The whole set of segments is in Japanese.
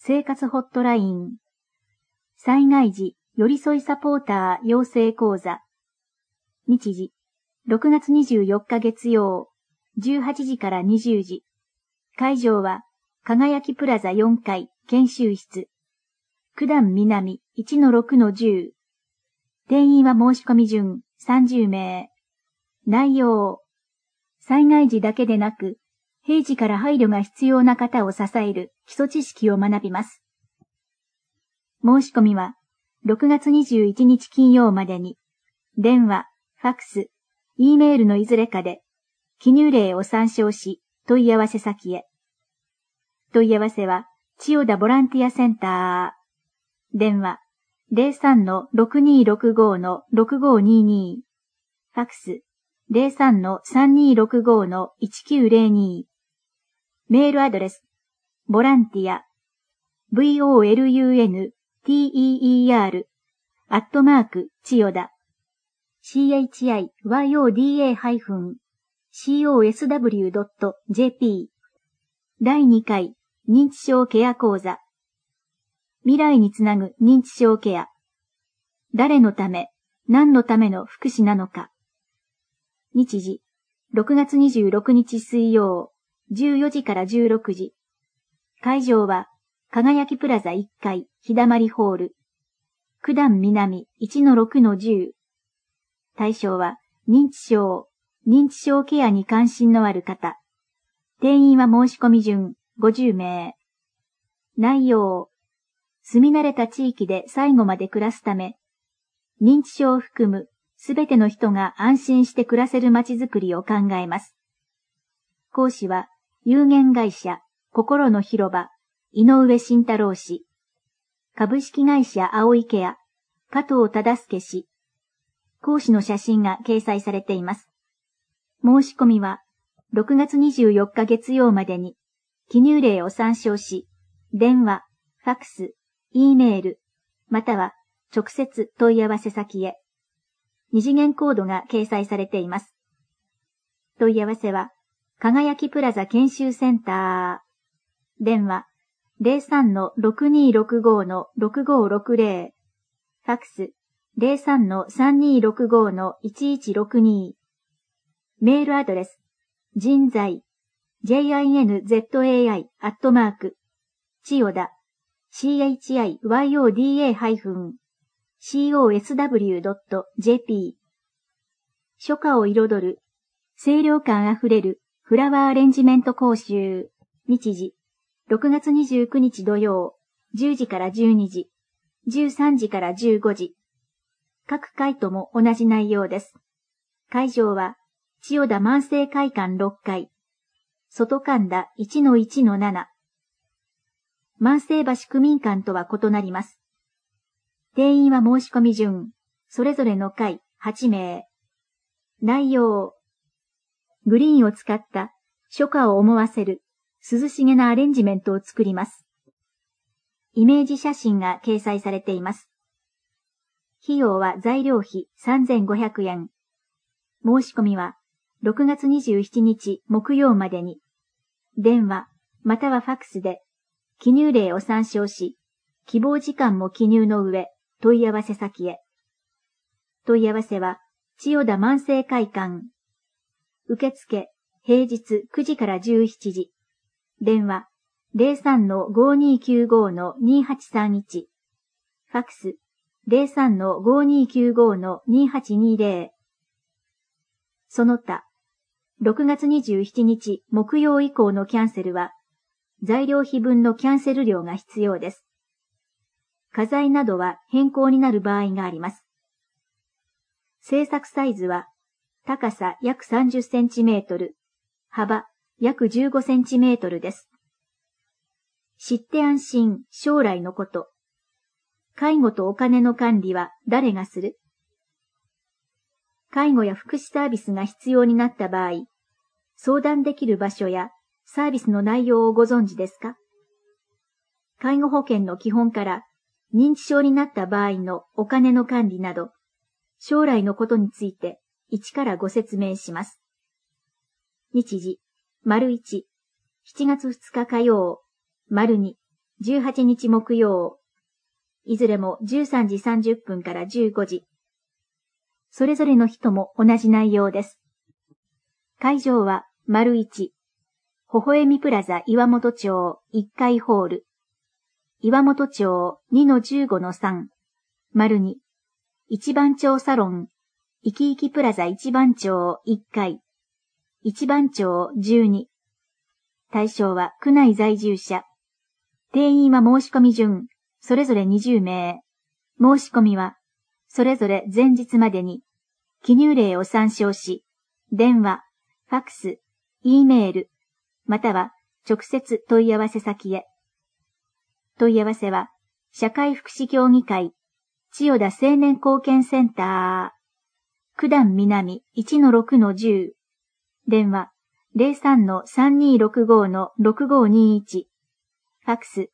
生活ホットライン。災害時寄り添いサポーター養成講座。日時、6月24日月曜、18時から20時。会場は、輝きプラザ4階研修室。九段南 1-6-10。定員は申し込み順30名。内容。災害時だけでなく、平時から配慮が必要な方を支える基礎知識を学びます。申し込みは、6月21日金曜までに、電話、ファクス、Eメールのいずれかで、記入例を参照し、問い合わせ先へ。問い合わせは、千代田ボランティアセンター。電話、03-6265-6522。ファクス、03-3265-1902。メールアドレス、ボランティア、volunteer、千代田、chiyoda-cosw.jp。第2回認知症ケア講座。未来につなぐ認知症ケア。誰のため、何のための福祉なのか。日時、6月26日水曜、14時から16時。会場は、輝きプラザ1階、日だまりホール。九段南 1-6-10。対象は、認知症ケアに関心のある方。定員は申し込み順50名。内容。住み慣れた地域で最後まで暮らすため、認知症を含むすべての人が安心して暮らせる街づくりを考えます。講師は、有限会社、心の広場、井上慎太郎氏。株式会社青いケア、加藤忠介氏。講師の写真が掲載されています。申し込みは、6月24日月曜までに、記入例を参照し、電話、ファクス、Eメール、または直接問い合わせ先へ。二次元コードが掲載されています。問い合わせは、輝きプラザ研修センター。電話、03-6265-6560。ファクス、03-3265-1162。メールアドレス、人材、jinzai、千代田、chiyoda-cosw.jp。初夏を彩る、清涼感あふれるフラワーアレンジメント講習。日時、6月29日土曜、10時から12時、13時から15時。各回とも同じ内容です。会場は、千代田万世会館6階。外神田 1-1-7。万世橋区民館とは異なります。定員は申し込み順、それぞれの会8名。内容。グリーンを使った初夏を思わせる涼しげなアレンジメントを作ります。イメージ写真が掲載されています。費用は材料費3500円。申し込みは6月27日木曜までに、電話またはファクスで記入例を参照し、希望時間も記入の上、問い合わせ先へ。問い合わせは、千代田万世会館。受付、平日9時から17時。電話、03-5295-2831。ファクス、03-5295-2820。その他、6月27日木曜以降のキャンセルは、材料費分のキャンセル料が必要です。画材などは変更になる場合があります。制作サイズは、高さ約30センチメートル、幅約15センチメートルです。知って安心、将来のこと。介護とお金の管理は誰がする？介護や福祉サービスが必要になった場合、相談できる場所やサービスの内容をご存知ですか？介護保険の基本から認知症になった場合のお金の管理など、将来のことについて1からご説明します。日時、丸1、7月2日火曜、丸2、 18日木曜。いずれも13時30分から15時。それぞれの人も同じ内容です。会場は、丸1。微笑みプラザ岩本町1階ホール。岩本町 2-15-3。丸2。一番町サロン。いきいきプラザ一番町1階。一番町12。対象は区内在住者。定員は申し込み順、それぞれ20名。申し込みは、それぞれ前日までに、記入例を参照し、電話、ファクス、Eメール、または直接問い合わせ先へ。問い合わせは、社会福祉協議会、千代田青年貢献センター、九段南 1-6-10、電話 03-3265-6521、ファクス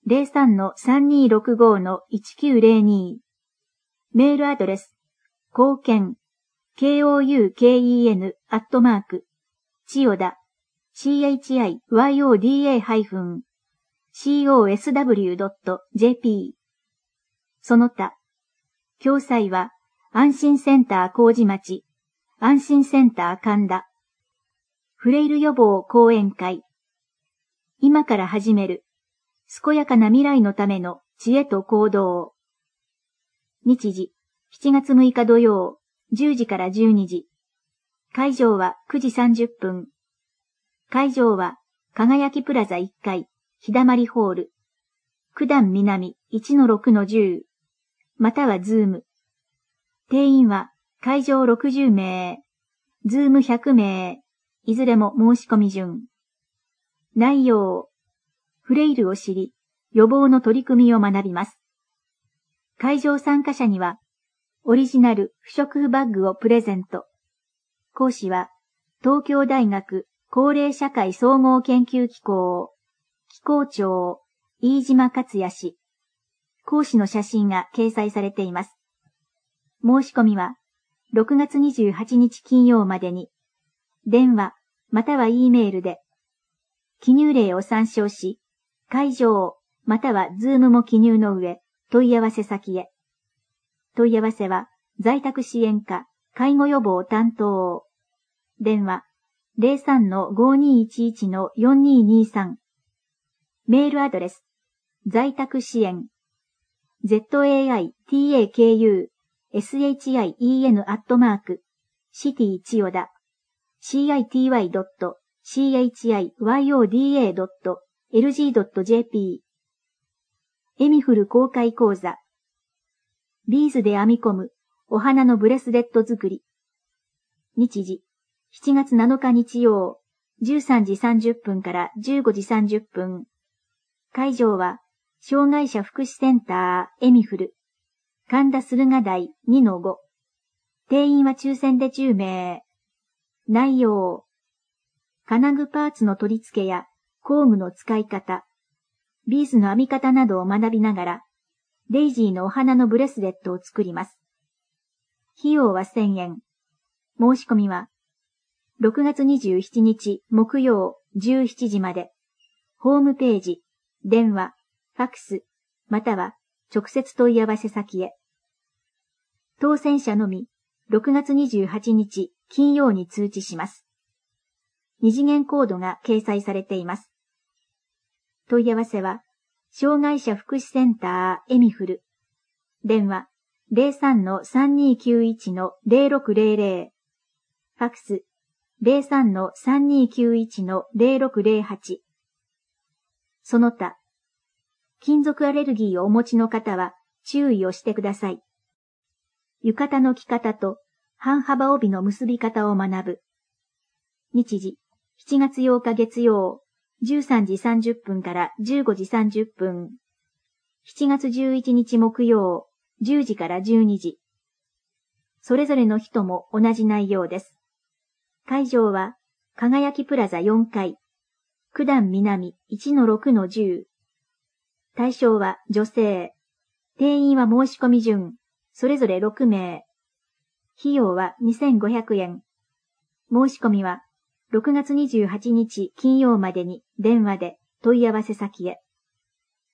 03-3265-1902、メールアドレス、貢献、KOUKEN、千代田、CHIYODA-COSW.jp。その他、共催は、安心センター麹町、安心センター神田、フレイル予防講演会。今から始める、健やかな未来のための知恵と行動。日時、7月6日土曜、10時から12時。会場は9時30分。会場は、輝きプラザ1階、日だまりホール。九段南 1-6-10。またはズーム。定員は、会場60名。ズーム100名。いずれも申し込み順。内容。フレイルを知り、予防の取り組みを学びます。会場参加者には、オリジナル不織布バッグをプレゼント。講師は、東京大学高齢社会総合研究機構、機構長、飯島克也氏。講師の写真が掲載されています。申し込みは、6月28日金曜までに、電話、または E メールで、記入例を参照し、会場、またはズームも記入の上、問い合わせ先へ。問い合わせは、在宅支援課、介護予防担当。電話、03-5211-4223。メールアドレス、在宅支援、zaitaku-shien@ 千代田、city.chiyoda.lg.jp。エミフル公開講座。ビーズで編み込むお花のブレスレット作り。日時、7月7日日曜、13時30分から15時30分。会場は、障害者福祉センターエミフル、神田駿河台 2-5。定員は抽選で10名。内容。金具パーツの取り付けや工具の使い方、ビーズの編み方などを学びながら、デイジーのお花のブレスレットを作ります。費用は1000円。申し込みは、6月27日木曜17時まで。ホームページ、電話、ファクス、または直接問い合わせ先へ。当選者のみ、6月28日金曜に通知します。二次元コードが掲載されています。問い合わせは、障害者福祉センターエミフル。電話、03-3291-0600。ファクス、03-3291-0608。その他、金属アレルギーをお持ちの方は注意をしてください。浴衣の着方と半幅帯の結び方を学ぶ。日時、7月8日月曜、13時30分から15時30分。7月11日木曜、10時から12時。それぞれの人も同じ内容です。会場は、輝きプラザ4階、九段南 1-6-10。対象は女性。定員は申し込み順、それぞれ6名。費用は2500円。申し込みは、6月28日金曜までに電話で問い合わせ先へ。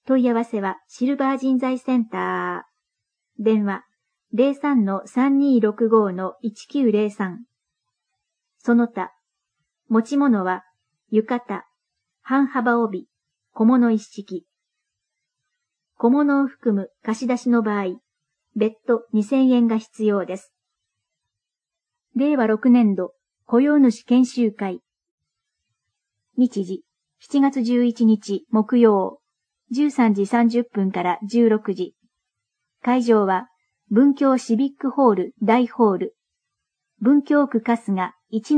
問い合わせはシルバー人材センター。電話 03-3265-1903。その他、持ち物は浴衣、半幅帯、小物一式。小物を含む貸し出しの場合、別途2000円が必要です。令和6年度雇用主研修会。日時、7月11日木曜、13時30分から16時。会場は、文京シビックホール大ホール。文京区春日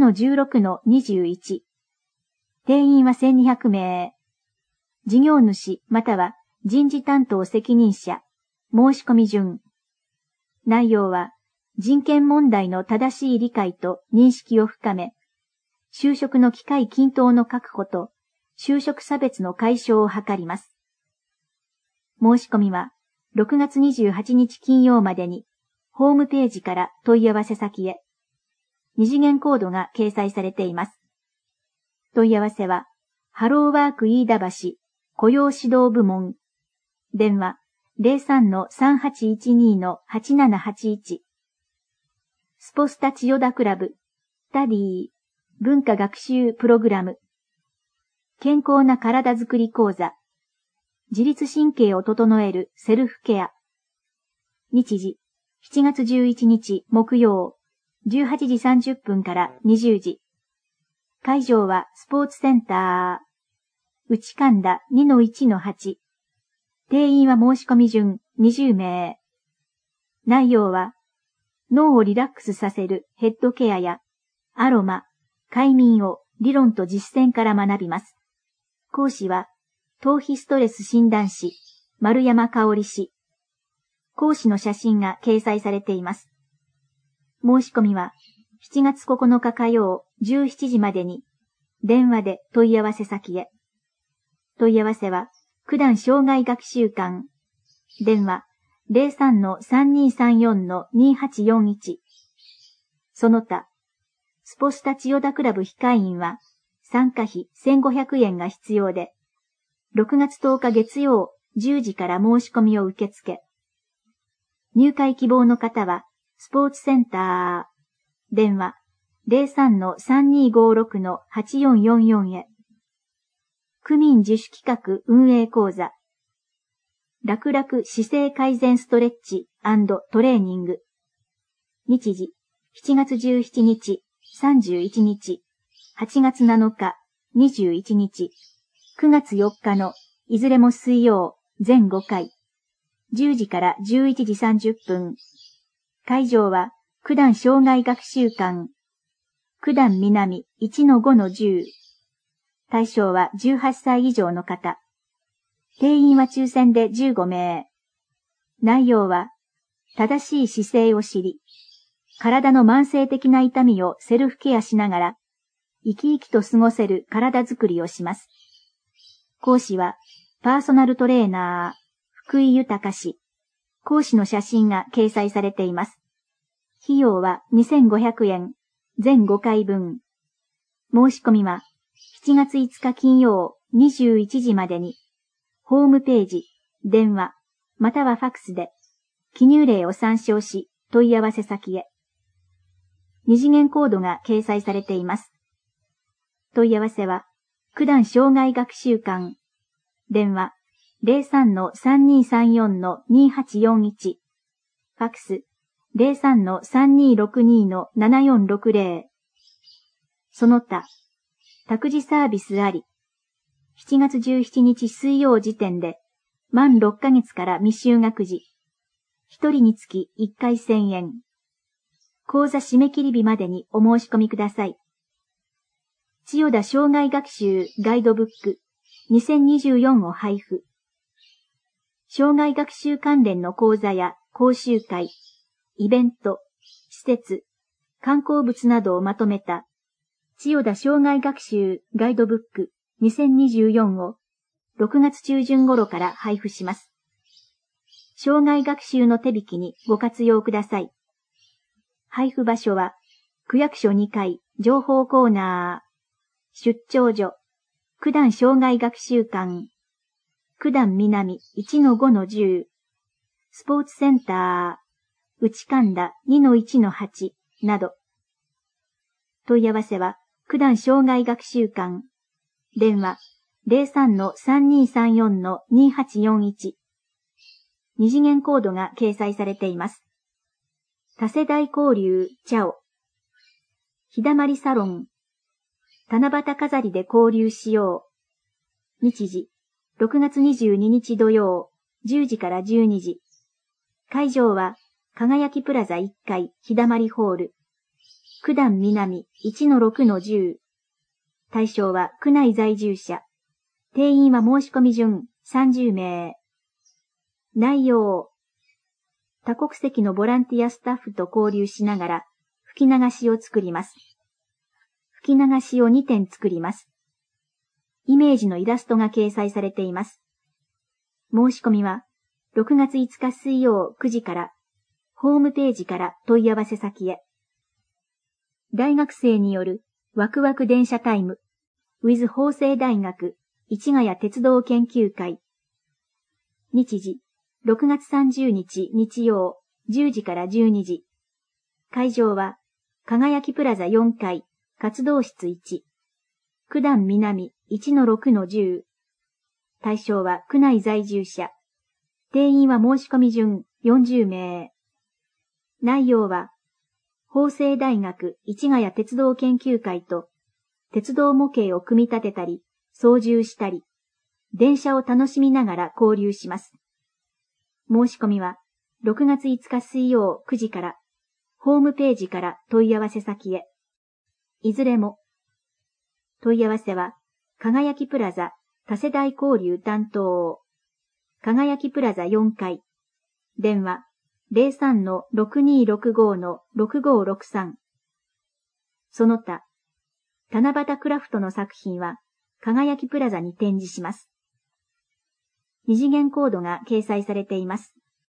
1-16-21。定員は1200名。事業主または人事担当責任者。申し込み順。内容は、人権問題の正しい理解と認識を深め、就職の機会均等の確保と、就職差別の解消を図ります。申し込みは、6月28日金曜までに、ホームページから問い合わせ先へ、二次元コードが掲載されています。問い合わせは、ハローワーク飯田橋、雇用指導部門。電話、03-3812-8781。スポスタ千代田クラブ、スタディ、文化学習プログラム。健康な体づくり講座。自律神経を整えるセルフケア。日時、7月11日木曜、18時30分から20時。会場はスポーツセンター。内神田 2-1-8。定員は申し込み順20名。内容は、脳をリラックスさせるヘッドケアや、アロマ、快眠を理論と実践から学びます。講師は、頭皮ストレス診断士、丸山香織氏。講師の写真が掲載されています。申し込みは、7月9日火曜17時までに、電話で問い合わせ先へ。問い合わせは、九段障害学習館。電話、03-3234-2841。その他、スポスタ千代田クラブ控員は、参加費1500円が必要で、6月10日月曜10時から申し込みを受け付け。入会希望の方は、スポーツセンター、電話、03-3256-8444へ。区民自主企画運営講座。楽々姿勢改善ストレッチ&トレーニング。日時、7月17日、31日、8月7日、21日、9月4日のいずれも水曜、全5回。10時から11時30分。会場は、九段障害学習館。九段南 1-5-10。対象は18歳以上の方。定員は抽選で15名。内容は、正しい姿勢を知り、体の慢性的な痛みをセルフケアしながら、生き生きと過ごせる体づくりをします。講師は、パーソナルトレーナー、福井豊氏。講師の写真が掲載されています。費用は2500円、全5回分。申し込みは、7月5日金曜21時までに、ホームページ、電話、またはファクスで、記入例を参照し、問い合わせ先へ。二次元コードが掲載されています。問い合わせは、九段障害学習館。電話、03-3234-2841。ファクス、03-3262-7460。その他、託児サービスあり。7月17日水曜時点で、満6ヶ月から未就学児。1人につき1回1000円。講座締め切り日までにお申し込みください。千代田障害学習ガイドブック2024を配布。障害学習関連の講座や講習会、イベント、施設、観光物などをまとめた千代田障害学習ガイドブック2024を6月中旬頃から配布します。障害学習の手引きにご活用ください。配布場所は、区役所2階情報コーナー、出張所、九段障害学習館、 九段南 1-5-10、スポーツセンター、内神田 2-1-8 など。問い合わせは、九段障害学習館。電話、03-3234-2841。二次元コードが掲載されています。多世代交流、チャオ。ひだまりサロン。七夕飾りで交流しよう。日時、6月22日土曜、10時から12時。会場は、輝きプラザ1階、ひだまりホール。九段南 1-6-10。対象は区内在住者。定員は申し込み順30名。内容。多国籍のボランティアスタッフと交流しながら、吹き流しを作ります。吹き流しを2点作ります。イメージのイラストが掲載されています。申し込みは、6月5日水曜9時から、ホームページから問い合わせ先へ。大学生によるワクワク電車タイム with 法政大学市ヶ谷鉄道研究会。日時、6月30日日曜10時から12時。会場は、輝きプラザ4階活動室1。九段南 1-6-10。対象は区内在住者。定員は申し込み順40名。内容は、法政大学市ヶ谷鉄道研究会と、鉄道模型を組み立てたり、操縦したり、電車を楽しみながら交流します。申し込みは、6月5日水曜9時から、ホームページから問い合わせ先へ。いずれも。問い合わせは、輝きプラザ多世代交流担当。輝きプラザ4階。電話、03-6265-6563。その他、七夕クラフトの作品は、輝きプラザに展示します。二次元コードが掲載されています。